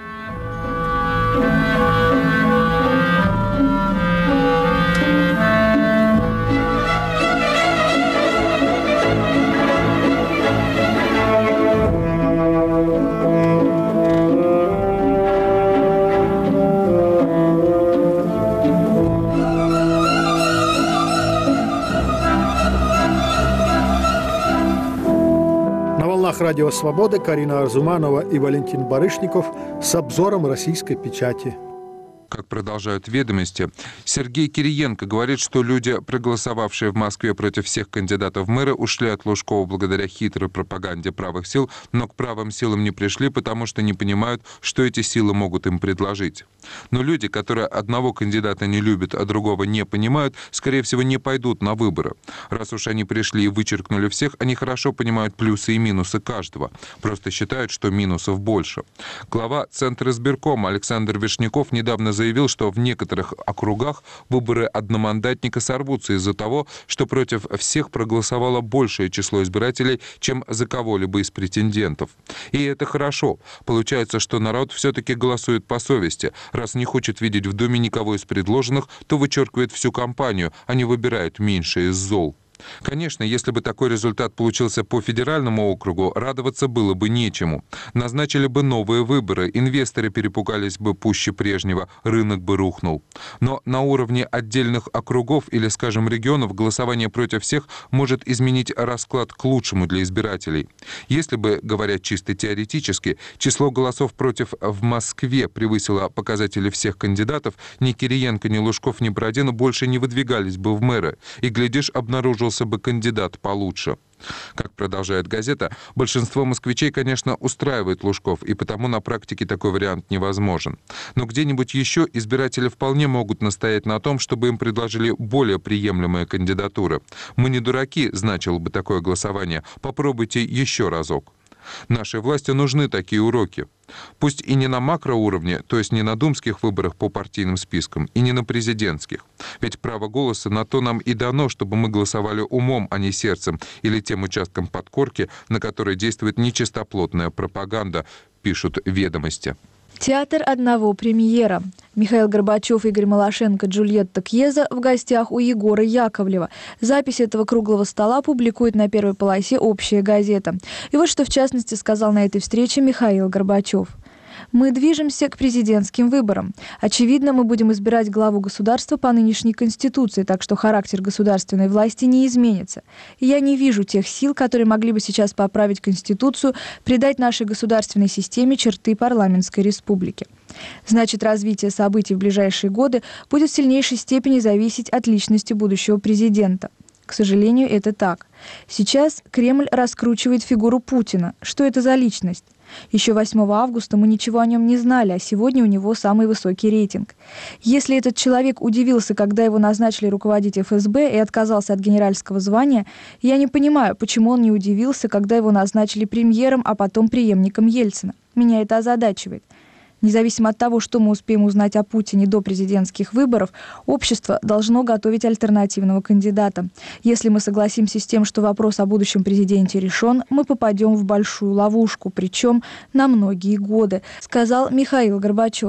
Радио «Свобода» Карина Арзуманова и Валентин Барышников с обзором российской печати. Как продолжают «Ведомости», Сергей Кириенко говорит, что люди, проголосовавшие в Москве против всех кандидатов в мэры, ушли от Лужкова благодаря хитрой пропаганде правых сил, но к правым силам не пришли, потому что не понимают, что эти силы могут им предложить. Но люди, которые одного кандидата не любят, а другого не понимают, скорее всего, не пойдут на выборы. Раз уж они пришли и вычеркнули всех, они хорошо понимают плюсы и минусы каждого. Просто считают, что минусов больше. Глава Центра избиркома Александр Вишняков недавно заявил, что в некоторых округах выборы одномандатника сорвутся из-за того, что против всех проголосовало большее число избирателей, чем за кого-либо из претендентов. И это хорошо. Получается, что народ все-таки голосует по совести. Раз не хочет видеть в Думе никого из предложенных, то вычеркивает всю кампанию, а не выбирает меньшее из зол. Конечно, если бы такой результат получился по федеральному округу, радоваться было бы нечему. Назначили бы новые выборы, инвесторы перепугались бы пуще прежнего, рынок бы рухнул. Но на уровне отдельных округов или, скажем, регионов голосование против всех может изменить расклад к лучшему для избирателей. Если бы, говоря чисто теоретически, число голосов против в Москве превысило показатели всех кандидатов, ни Кириенко, ни Лужков, ни Бородин больше не выдвигались бы в мэры. И, глядишь, обнаружился бы кандидат получше. Как продолжает газета, большинство москвичей, конечно, устраивает Лужков, и потому на практике такой вариант невозможен. Но где-нибудь еще избиратели вполне могут настоять на том, чтобы им предложили более приемлемые кандидатуры. «Мы не дураки», значило бы такое голосование. Попробуйте еще разок. Нашей власти нужны такие уроки. Пусть и не на макроуровне, то есть не на думских выборах по партийным спискам, и не на президентских. Ведь право голоса на то нам и дано, чтобы мы голосовали умом, а не сердцем, или тем участком подкорки, на который действует нечистоплотная пропаганда, пишут «Ведомости». Театр одного премьера. Михаил Горбачев, Игорь Малашенко, Джульетта Кьеза в гостях у Егора Яковлева. Запись этого круглого стола публикует на первой полосе «Общая газета». И вот что в частности сказал на этой встрече Михаил Горбачев. Мы движемся к президентским выборам. Очевидно, мы будем избирать главу государства по нынешней Конституции, так что характер государственной власти не изменится. И я не вижу тех сил, которые могли бы сейчас поправить Конституцию, придать нашей государственной системе черты парламентской республики. Значит, развитие событий в ближайшие годы будет в сильнейшей степени зависеть от личности будущего президента. К сожалению, это так. Сейчас Кремль раскручивает фигуру Путина. Что это за личность? Еще восьмого августа мы ничего о нем не знали, а сегодня у него самый высокий рейтинг. Если этот человек удивился, когда его назначили руководить эф эс бэ и отказался от генеральского звания, я не понимаю, почему он не удивился, когда его назначили премьером, а потом преемником Ельцина. Меня это озадачивает. Независимо от того, что мы успеем узнать о Путине до президентских выборов, общество должно готовить альтернативного кандидата. Если мы согласимся с тем, что вопрос о будущем президенте решен, мы попадем в большую ловушку, причем на многие годы, сказал Михаил Горбачев.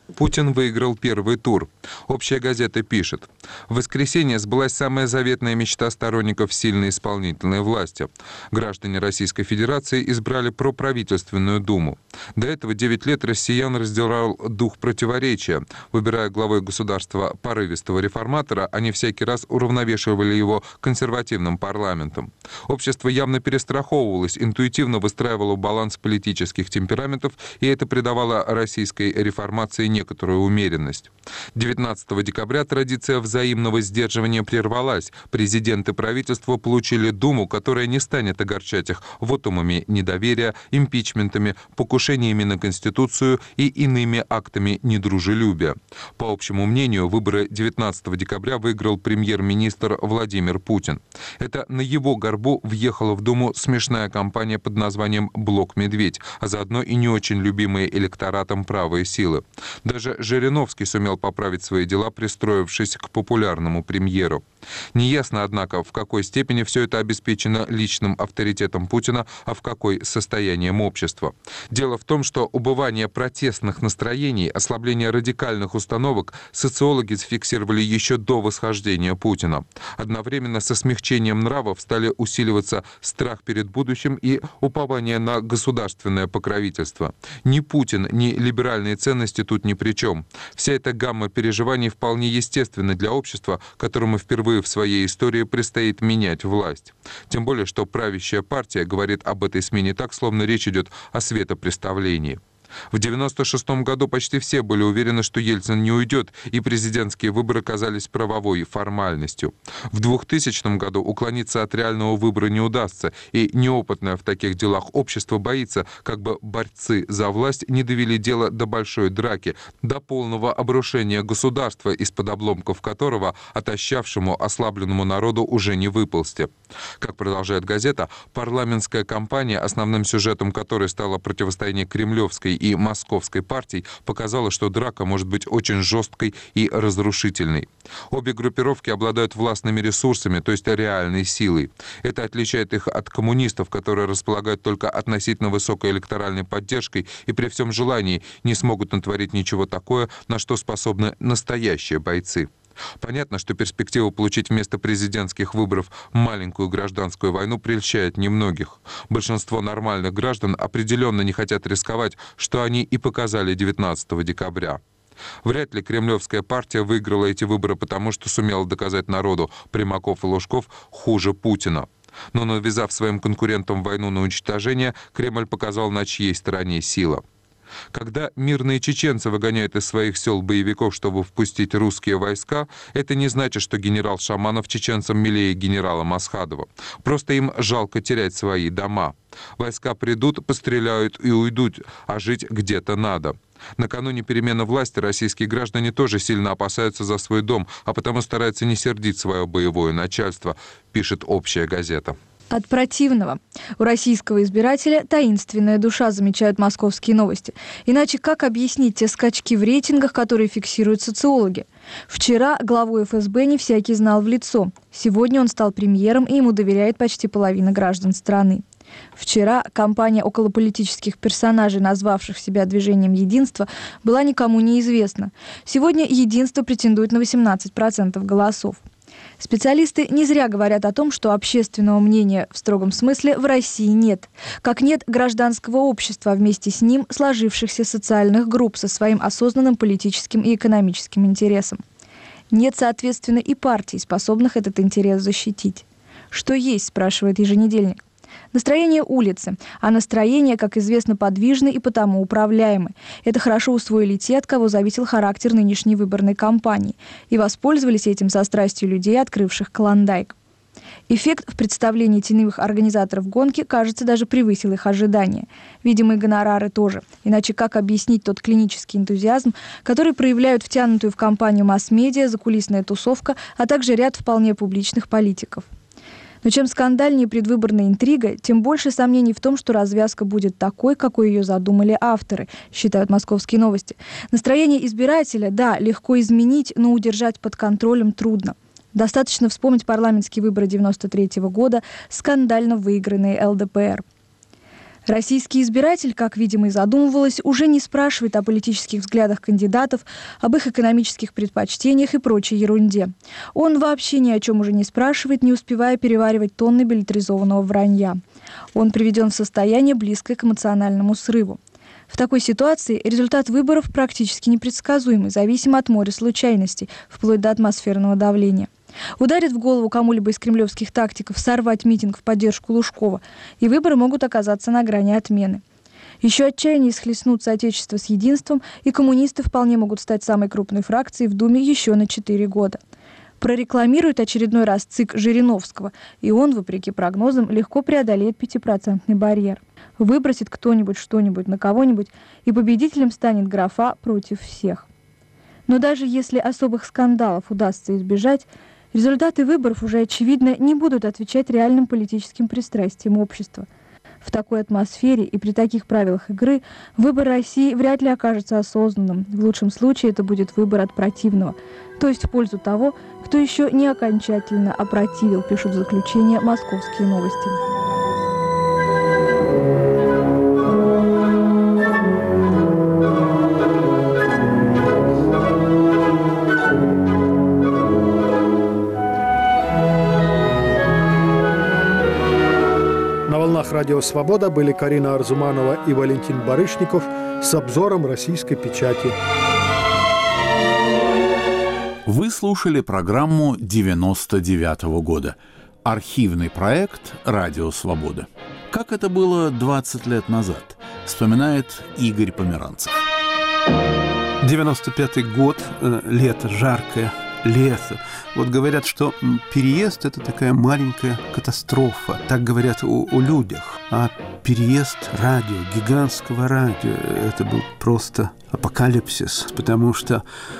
Путин выиграл первый тур. Общая газета пишет: в воскресенье сбылась самая заветная мечта сторонников сильной исполнительной власти. Граждане Российской Федерации избрали проправительственную думу. До этого девять лет россиян раздирал дух противоречия. Выбирая главой государства порывистого реформатора, они всякий раз уравновешивали его консервативным парламентом. Общество явно перестраховывалось, интуитивно выстраивало баланс политических темпераментов, и это придавало российской реформации некоторую умеренность. девятнадцатого декабря традиция взаимного сдерживания прервалась. Президент и правительство получили Думу, которая не станет огорчать их вотумами недоверия, импичментами, покушениями на Конституцию и иными актами недружелюбия. По общему мнению, выборы девятнадцатого декабря выиграл премьер-министр Владимир Путин. Это на его горбу въехала в Думу смешная кампания под названием «Блок-Медведь», а заодно и не очень любимые электоратом правые силы. Даже Жириновский сумел поправить свои дела, пристроившись к популярному премьеру. Неясно, однако, в какой степени все это обеспечено личным авторитетом Путина, а в какой состоянием общества. Дело в том, что убывание протестных настроений, ослабление радикальных установок социологи зафиксировали еще до восхождения Путина. Одновременно со смягчением нравов стали усиливаться страх перед будущим и упование на государственное покровительство. Ни Путин, ни либеральные ценности тут ни при чем. Вся эта гамма переживаний вполне естественна для общества, которому впервые в своей истории предстоит менять власть. Тем более, что правящая партия говорит об этой смене так, словно речь идет о светопреставлении. В девяносто шестом году почти все были уверены, что Ельцин не уйдет, и президентские выборы казались правовой формальностью. В двухтысячном году уклониться от реального выбора не удастся, и неопытное в таких делах общество боится, как бы борцы за власть не довели дело до большой драки, до полного обрушения государства, из-под обломков которого отощавшему, ослабленному народу уже не выползти. Как продолжает газета, парламентская кампания, основным сюжетом которой стало противостояние кремлевской и московской партий, показала, что драка может быть очень жесткой и разрушительной. Обе группировки обладают властными ресурсами, то есть реальной силой. Это отличает их от коммунистов, которые располагают только относительно высокой электоральной поддержкой и при всем желании не смогут натворить ничего такое, на что способны настоящие бойцы. Понятно, что перспектива получить вместо президентских выборов маленькую гражданскую войну прельщает немногих. Большинство нормальных граждан определенно не хотят рисковать, что они и показали девятнадцатого декабря. Вряд ли кремлевская партия выиграла эти выборы потому, что сумела доказать народу: Примаков и Лужков хуже Путина. Но навязав своим конкурентам войну на уничтожение, Кремль показал, на чьей стороне сила. Когда мирные чеченцы выгоняют из своих сел боевиков, чтобы впустить русские войска, это не значит, что генерал Шаманов чеченцам милее генерала Масхадова. Просто им жалко терять свои дома. Войска придут, постреляют и уйдут, а жить где-то надо. Накануне перемены власти российские граждане тоже сильно опасаются за свой дом, а потому стараются не сердить свое боевое начальство, пишет общая газета. От противного. У российского избирателя таинственная душа, замечают «Московские новости». Иначе как объяснить те скачки в рейтингах, которые фиксируют социологи? Вчера главу эф эс бэ не всякий знал в лицо. Сегодня он стал премьером, и ему доверяет почти половина граждан страны. Вчера компания околополитических персонажей, назвавших себя движением «Единство», была никому неизвестна. Сегодня «Единство» претендует на восемнадцать процентов голосов. Специалисты не зря говорят о том, что общественного мнения в строгом смысле в России нет. Как нет гражданского общества, а вместе с ним сложившихся социальных групп со своим осознанным политическим и экономическим интересом. Нет, соответственно, и партий, способных этот интерес защитить. Что есть, спрашивает еженедельник. Настроение улицы. А настроение, как известно, подвижны и потому управляемы. Это хорошо усвоили те, от кого зависел характер нынешней выборной кампании. И воспользовались этим со страстью людей, открывших Клондайк. Эффект в представлении теневых организаторов гонки, кажется, даже превысил их ожидания. Видимо, и гонорары тоже. Иначе как объяснить тот клинический энтузиазм, который проявляют втянутую в кампанию масс-медиа, закулисная тусовка, а также ряд вполне публичных политиков? Но чем скандальнее предвыборная интрига, тем больше сомнений в том, что развязка будет такой, какой ее задумали авторы, считают «Московские новости». Настроение избирателя, да, легко изменить, но удержать под контролем трудно. Достаточно вспомнить парламентские выборы девяносто третьего года, скандально выигранные эл дэ пэ эр. Российский избиратель, как, видимо, и задумывалось, уже не спрашивает о политических взглядах кандидатов, об их экономических предпочтениях и прочей ерунде. Он вообще ни о чем уже не спрашивает, не успевая переваривать тонны билетризованного вранья. Он приведен в состояние, близкое к эмоциональному срыву. В такой ситуации результат выборов практически непредсказуемый, зависим от моря случайностей, вплоть до атмосферного давления. Ударит в голову кому-либо из кремлевских тактиков сорвать митинг в поддержку Лужкова, и выборы могут оказаться на грани отмены. Еще отчаяннее схлестнутся Отечество с единством, и коммунисты вполне могут стать самой крупной фракцией в Думе еще на четыре года. Прорекламирует очередной раз ЦИК Жириновского, и он, вопреки прогнозам, легко преодолеет пятипроцентный барьер. Выбросит кто-нибудь что-нибудь на кого-нибудь, и победителем станет графа против всех. Но даже если особых скандалов удастся избежать, результаты выборов уже, очевидно, не будут отвечать реальным политическим пристрастиям общества. В такой атмосфере и при таких правилах игры выбор России вряд ли окажется осознанным. В лучшем случае это будет выбор от противного, то есть в пользу того, кто еще не окончательно опротивил, пишут в заключение «Московские новости». Радио «Свобода» были Карина Арзуманова и Валентин Барышников с обзором российской печати. Вы слушали программу девяносто девятого года. Архивный проект «Радио Свобода». Как это было двадцать лет назад, вспоминает Игорь Померанцев. девяносто пятый год, лето жаркое, лето. Вот говорят, что переезд – это такая маленькая катастрофа. Так говорят о, о людях. А переезд радио, гигантского радио – это был просто апокалипсис, потому что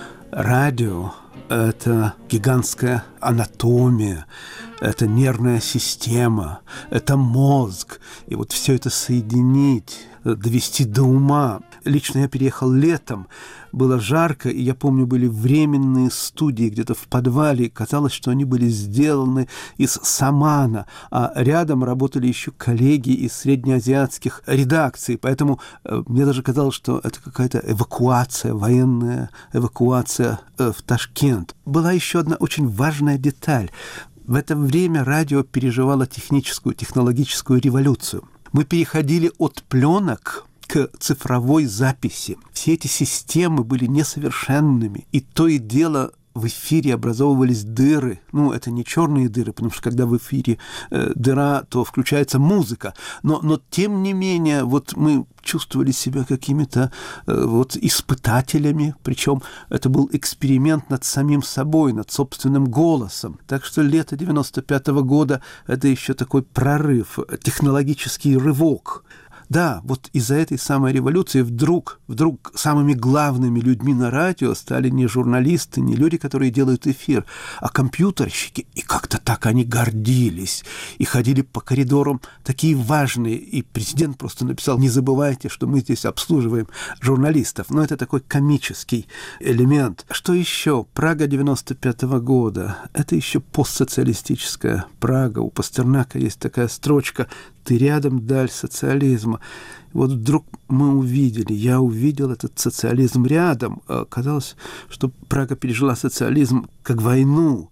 радио – это гигантская анатомия, это нервная система, это мозг. И вот все это соединить, довести до ума. Лично я переехал летом, было жарко, и я помню, были временные студии где-то в подвале. Казалось, что они были сделаны из самана, а рядом работали еще коллеги из среднеазиатских редакций. Поэтому э, мне даже казалось, что это какая-то эвакуация, военная эвакуация э, в Ташкент. Была еще одна очень важная деталь. В это время радио переживало техническую, технологическую революцию. Мы переходили от пленок к цифровой записи. Все эти системы были несовершенными, и то и дело в эфире образовывались дыры. Ну, это не черные дыры, потому что когда в эфире э, дыра, то включается музыка. Но, но тем не менее, вот мы чувствовали себя какими-то э, вот испытателями, причем это был эксперимент над самим собой, над собственным голосом. Так что лето девяносто пятого года – это еще такой прорыв, технологический рывок. Да, вот из-за этой самой революции вдруг, вдруг самыми главными людьми на радио стали не журналисты, не люди, которые делают эфир, а компьютерщики. И как-то так они гордились. И ходили по коридорам такие важные. И президент просто написал: не забывайте, что мы здесь обслуживаем журналистов. Но это такой комический элемент. Что еще? Прага девяносто пятого года. Это еще постсоциалистическая Прага. У Пастернака есть такая строчка: «Ты рядом, даль социализма». Вот вдруг мы увидели, я увидел этот социализм рядом. Казалось, что Прага пережила социализм как войну.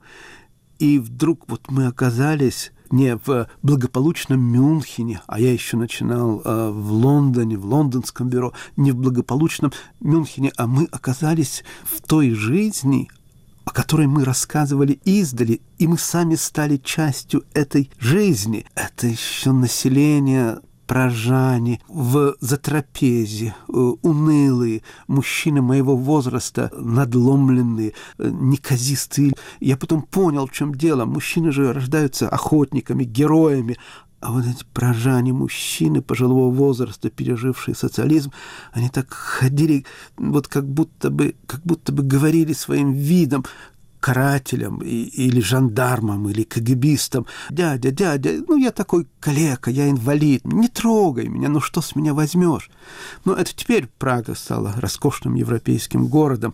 И вдруг вот мы оказались не в благополучном Мюнхене, а я еще начинал э, в Лондоне, в лондонском бюро, не в благополучном Мюнхене, а мы оказались в той жизни, о которой мы рассказывали издали, и мы сами стали частью этой жизни. Это еще население пражане, в затрапезе, унылые, мужчины моего возраста, надломленные, неказистые. Я потом понял, в чем дело. Мужчины же рождаются охотниками, героями, а вот эти пражане, мужчины пожилого возраста, пережившие социализм, они так ходили, вот как будто бы, как будто бы говорили своим видом карателям и, или жандармам, или кагибистам: «Дядя, дядя, ну я такой калека, я инвалид, не трогай меня, ну что с меня возьмешь?» Но это теперь Прага стала роскошным европейским городом.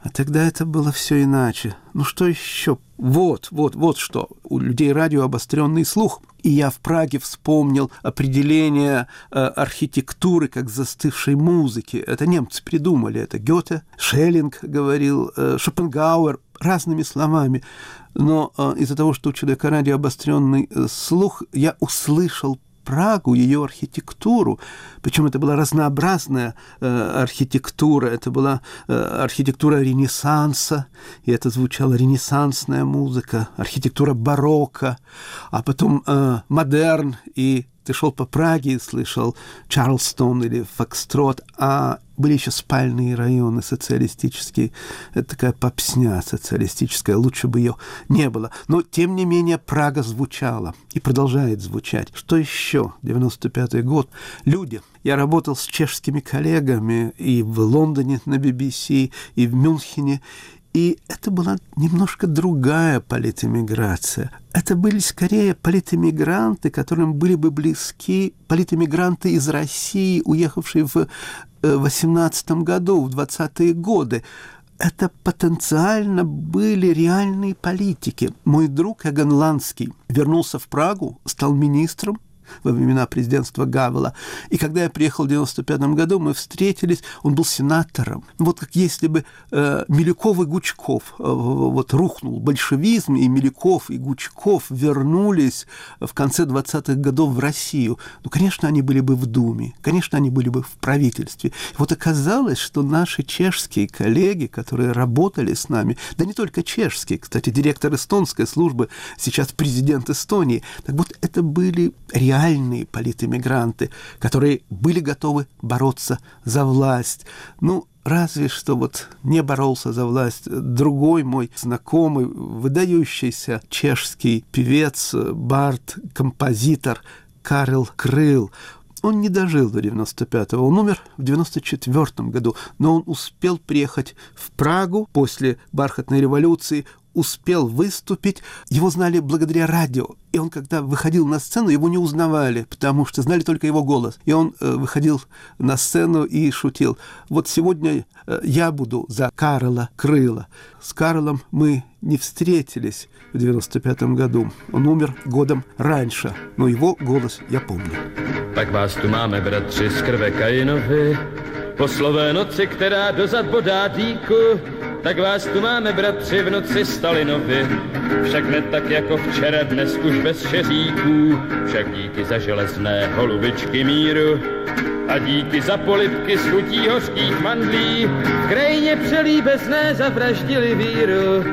А тогда это было все иначе. Ну что еще? Вот, вот, вот что. У людей радио обостренный слух. И я в Праге вспомнил определение э, архитектуры как застывшей музыки. Это немцы придумали. Это Гёте, Шеллинг говорил, э, Шопенгауэр, разными словами. Но э, из-за того, что у человека радио обостренный э, слух, я услышал Прагу, ее архитектуру, причем это была разнообразная э, архитектура, это была э, архитектура Ренессанса, и это звучала ренессансная музыка, архитектура барокко, а потом э, модерн, и ты шел по Праге и слышал Чарльстон или Фокстрот, а были еще спальные районы социалистические. Это такая попсня социалистическая, лучше бы ее не было. Но, тем не менее, Прага звучала и продолжает звучать. Что еще? девяносто пятый год. Люди. Я работал с чешскими коллегами и в Лондоне на би би си, и в Мюнхене. И это была немножко другая политэмиграция. Это были скорее политэмигранты, которым были бы близки политэмигранты из России, уехавшие в восемнадцатом году, в двадцатые годы. Это потенциально были реальные политики. Мой друг Эгон Ланский вернулся в Прагу, стал министром во времена президентства Гавела. И когда я приехал в девяносто пятом году, мы встретились, он был сенатором. Вот как если бы э, Милюков и Гучков, э, вот рухнул большевизм, и Милюков и Гучков вернулись в конце двадцатых годов в Россию. Ну, конечно, они были бы в Думе, конечно, они были бы в правительстве. И вот оказалось, что наши чешские коллеги, которые работали с нами, да не только чешские, кстати, директор эстонской службы, сейчас президент Эстонии, так вот это были реальные реальные политэмигранты, которые были готовы бороться за власть. Ну, разве что вот не боролся за власть другой мой знакомый, выдающийся чешский певец, бард, композитор Карел Крыл. Он не дожил до девяносто пятого, он умер в девяносто четвёртом году, но он успел приехать в Прагу после бархатной революции, успел выступить, его знали благодаря радио. И он, когда выходил на сцену, его не узнавали, потому что знали только его голос. И он э, выходил на сцену и шутил. Вот сегодня э, я буду за Карела Крыла. С Карлом мы не встретились в девяносто пятом году. Он умер годом раньше, но его голос я помню. Tak vás tu máme, bratři, z krve Kainovi, po slové noci, která dozad bodá dýku. Tak vás tu máme, bratři, v noci Stalinovi, však ne tak jako včera, dnes už bez šeříků, však díky za železné holubičky míru a díky za polibky z chutí hořkých mandlí, v krajině přelíbezné zavraždili víru.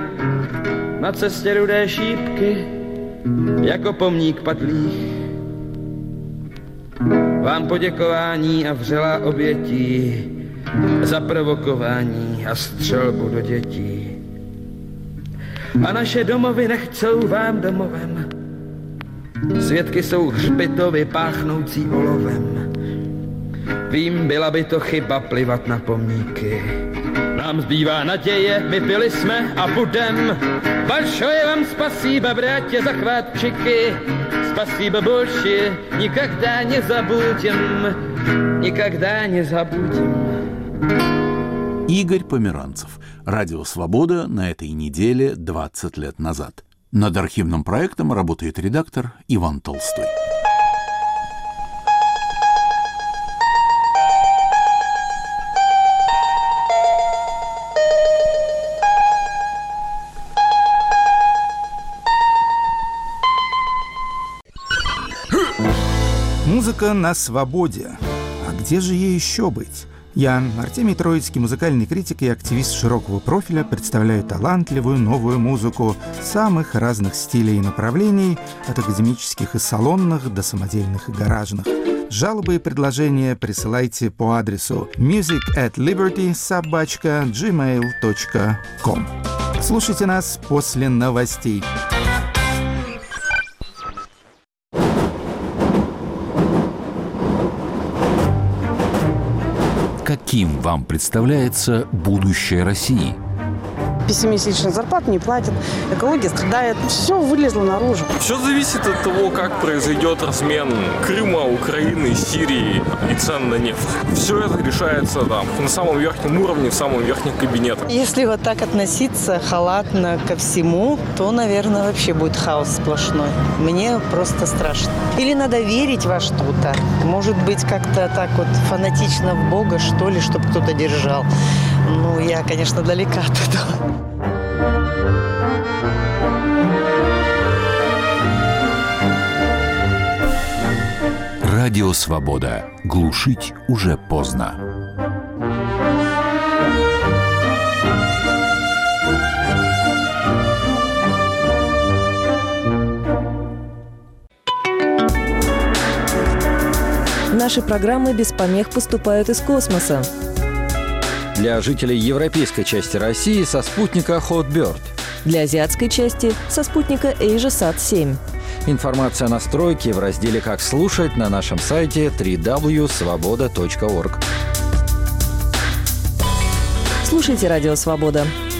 Na cestě rudé šípky, jako pomník padlých, vám poděkování a vřelá obětí za provokování a střelbu do dětí. A naše domovy nechcou vám domovem. Svědky jsou hřbitovy páchnoucí olovem. Vím, byla by to chyba plivat na pomníky. Nám zbývá naděje, my byli jsme a budem. Большое vám спасибо, братья захватчики. Спасибо больше, никогда не забудем. Никогда не забудем. Игорь Померанцев. Радио «Свобода» на этой неделе двадцать лет назад. Над архивным проектом работает редактор Иван Толстой. Музыка на свободе. А где же ей еще быть? Я, Артемий Троицкий, музыкальный критик и активист широкого профиля, представляю талантливую новую музыку самых разных стилей и направлений, от академических и салонных до самодельных и гаражных. Жалобы и предложения присылайте по адресу music at liberty собака gmail точка com. Слушайте нас после новостей. Каким вам представляется будущее России? пятимесячную зарплату не платят, экология страдает. Все вылезло наружу. Все зависит от того, как произойдет размен Крыма, Украины, Сирии и цен на нефть. Все это решается там, на самом верхнем уровне, в самом верхнем кабинете. Если вот так относиться халатно ко всему, то, наверное, вообще будет хаос сплошной. Мне просто страшно. Или надо верить во что-то. Может быть, как-то так вот фанатично в Бога, что ли, чтобы кто-то держал. Ну, я, конечно, далека от этого. Радио «Свобода». Глушить уже поздно. Наши программы без помех поступают из космоса. Для жителей европейской части России со спутника Hotbird. Для азиатской части со спутника AsiaSat семь. Информация о настройке в разделе «Как слушать» на нашем сайте дабл ю дабл ю дабл ю точка свобода точка орг. Слушайте «Радио Свобода».